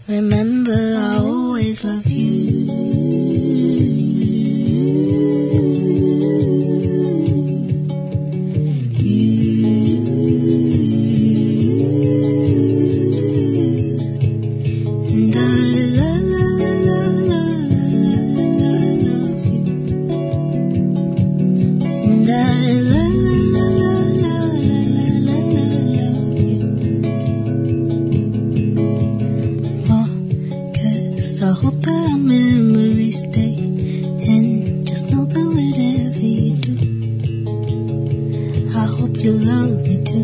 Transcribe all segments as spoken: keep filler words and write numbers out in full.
Remember, I always love you. I hope that our memories stay, and just know that whatever you do, I hope you love me too.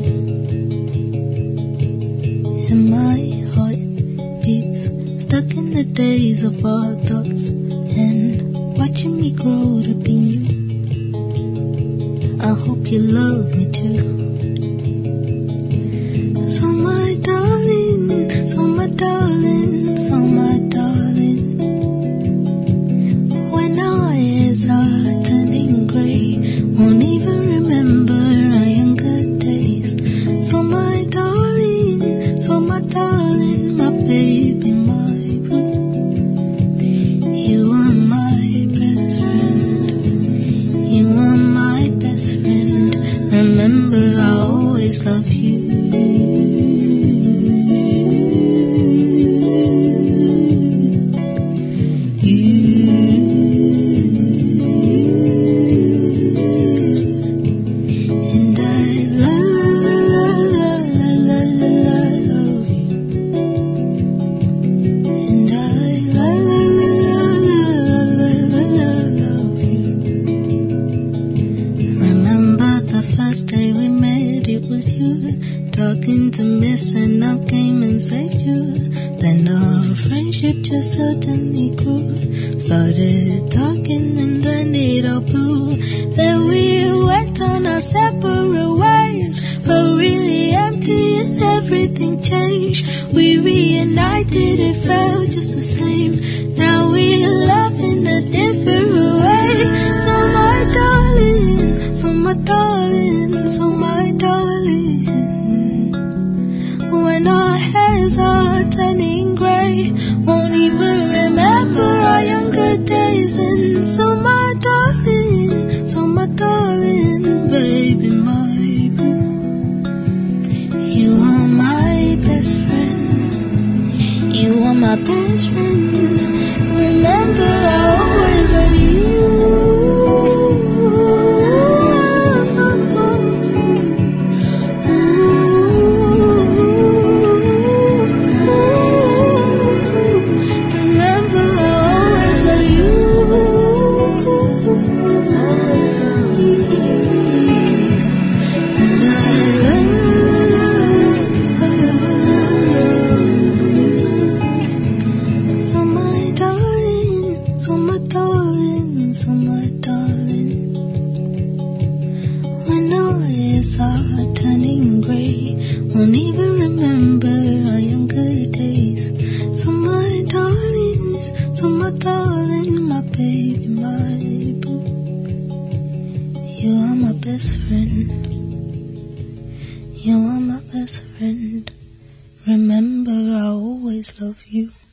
And my heart beats, stuck in the days of our thoughts, and watching me grow to be you. I hope you love me too. So my darling, so my darling, so my darling, when our eyes are turning grey, won't even remember our younger days. So my darling, so my darling, my baby, my boo, you are my best friend, you are my best friend. Remember, I always love you. Talking to miss and I came and saved you. Then our friendship just suddenly grew. Started talking and then it all blew. Then we went on our separate ways, but really empty and everything changed. We reunited, it felt just the same. Now we love in a different way. So my darling, so my darling, so my darling, when our hairs are turning grey, won't even remember our younger days. And so my darling, so my darling, baby, my boo, you are my best friend, you are my best friend. Remember, I always love you. Are turning grey, won't even remember our younger days. So my darling, so my darling, my baby, my boo, you are my best friend, you are my best friend. Remember, I always love you.